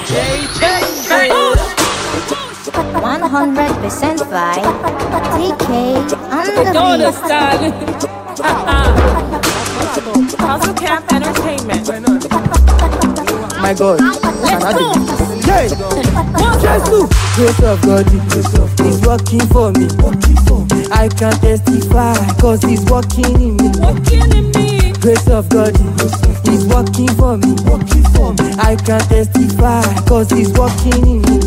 100% vibe. TK on the beat. Hustle Camp Entertainment. My God, Jesus, grace of God is working for me. I can testify, cause it's working in me. Grace of God is working for me. I can testify, cause it's working in me.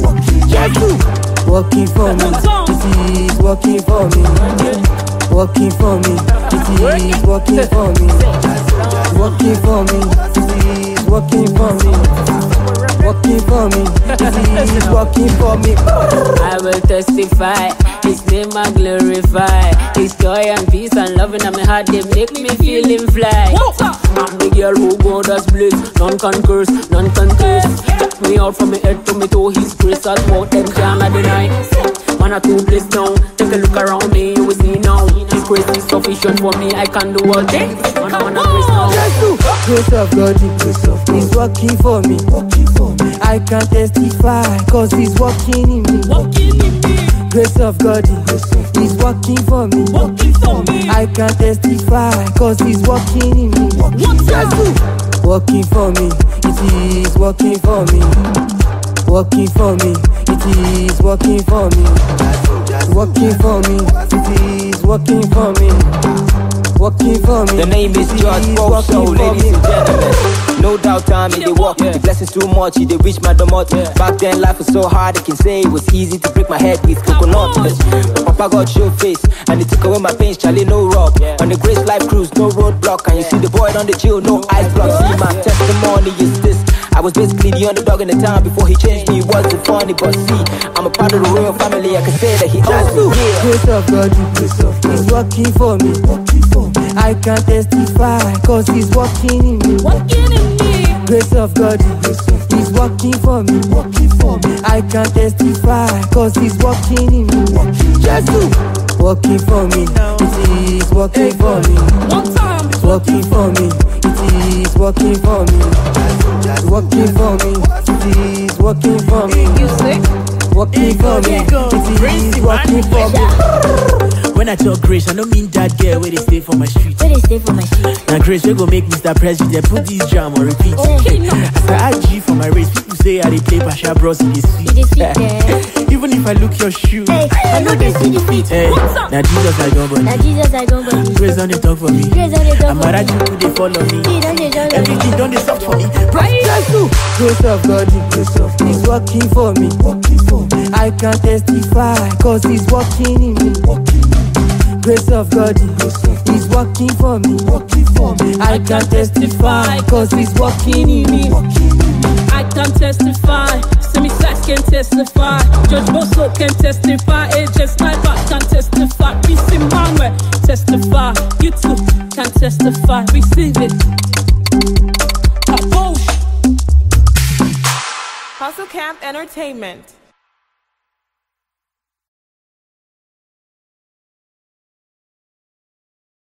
Working for me, it is working for me. Working for me, it is working for me. Working for me, it is working for me. Working for me, it is working for me. I will testify, His name I glorify. His joy and peace and love in my heart, they make me feel him fly. I'm the girl who God has blessed, none can curse, none can curse. Check me out from my head to my toe, His grace has walked them cannot deny. Man a two place now, take a look around me, you will see now. His grace is sufficient for me, I can do all things. Man a grace now. Grace of God is working for me. I can testify, cause He's working in me. Grace of God is working for me. I can testify, cause He's working in me. Working for me, it is working for me. Working for me, it is working for me. Working for me, it is working for me. Working for me. The name is George Boso, ladies and gentlemen. No doubt time in the walk. The blessings too much, they reach my domot. Back then life was so hard, I can say it was easy to break my head with coconut. But Papa God show face, and he took away my pains, Charlie no rock. On the Grace Life cruise, no roadblock. And you see the boy on the chill, no ice block. See my testimony is this. I was basically the underdog in the town before he changed me. It wasn't funny, but see, I'm a part of the royal family. I can say that he owns me. Grace of God is working for me. I can testify, cause He's working in me. Grace of God is working for me. I can testify, cause He's working in me. Working for me, it is working for me. Working for me, it is working for me. Working for me, it is working for me. Working for me, it is working for me. When I talk grace, I don't mean that girl where they stay for my street. Now grace, we go make Mr. President put this jam on repeat. As I add G for my race, people say I they play Pasha Bros in this feet. Even if I look your shoe, I know they see the feet. Now Jesus I don't believe. Grace on the talk for me. I'm mad you they follow me. Everything done they soft for me. Grace of God is working for me. I can testify, cause He's working in me. Grace of God is working for me. I can testify, cause He's working in me. I can testify, Semi Sax can testify, Judge Boso can testify, AJ Sniper can testify, BC Manuel testify, you too can testify, receive it. Hustle Camp Entertainment.